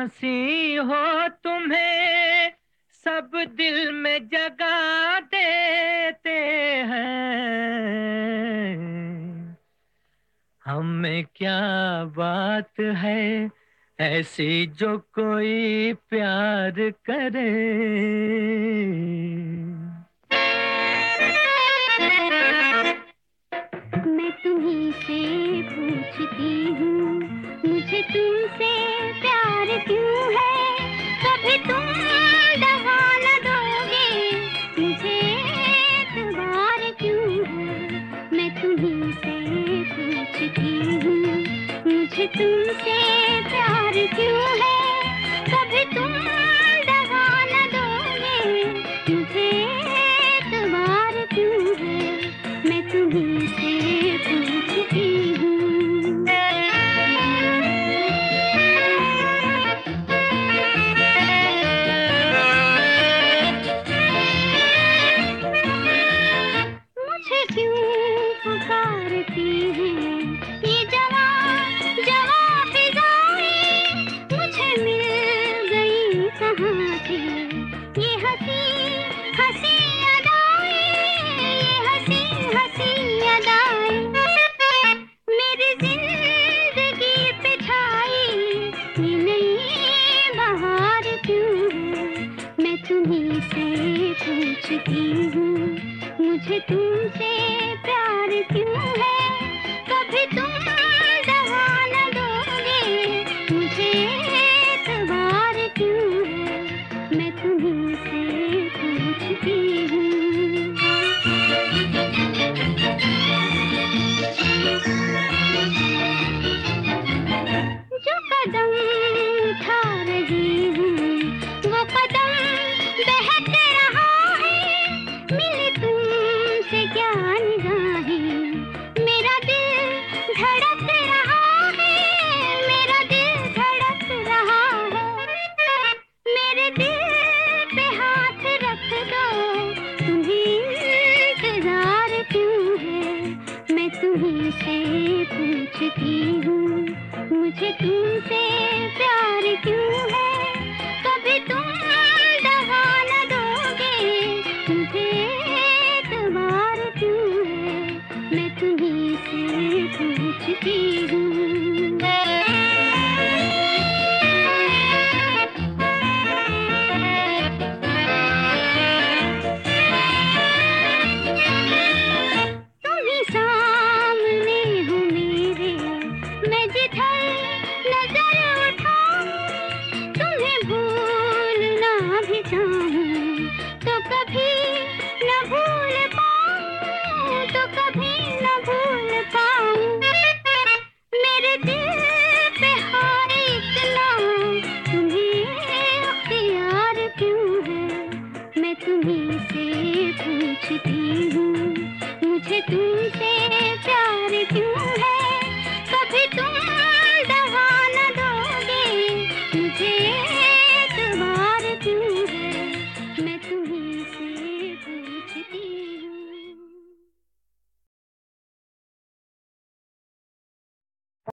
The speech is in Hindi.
हंसी हो तुम्हें सब दिल में जगा देते हैं। हमें क्या बात है ऐसी जो कोई प्यार करे। मैं तुम्हीं से पूछती हूँ, मुझे तुमसे प्यार क्यों है? कभी तुम दगा न दोगे, मुझे एतबार क्यों है? मैं तुम्हीं से पूछती हूँ, मुझे तुमसे प्यार क्यों है? कभी तुम दगा न दोगे, मुझे एतबार क्यों है? मैं तुम्हीं से पूछती हूँ। मुझे क्यों पुकारती हैं ये जवां जवां फिजाएं? मुझे मिल गई कहाँ से ये हंसी हंसी अदाएं? ये हंसी हंसी अदाएं मेरी जिंदगी पे छाई ये नई बहार क्यों है? मैं तुम्हीं से पूछती हूँ, मुझे तुमसे प्यार क्यों है? कभी तुम दगा न दोगे, मुझे एतबार क्यों है? मैं तुम्हीं से पूछती हूँ। जो कदम उठा रही हूँ वो कदम बहक रहा है। मिली तुमसे क्या निगाहें, मेरा दिल धड़क रहा है। मेरा दिल धड़क रहा है। मेरे दिल पे हाथ रख दो, तुम्हें इंतजार क्यों है? मैं तुम्हीं से पूछती हूँ, मुझे तुमसे प्यार क्यों है? कभी तुम दगा न दोगे, मुझे एतबार क्यों है? मैं तुम्हीं से पूछती हूँ। तुम ही सामने हो मेरे, मैं जिधर नजर उठाऊं, तुम्हें भूलना भी चाहूं तो कभी न भूल पाऊं, तो कभी न भूल पाऊं। मेरे दिल पे हाय इतना, तुम्हें अख्तियार क्यों है? मैं तुम्हीं से पूछती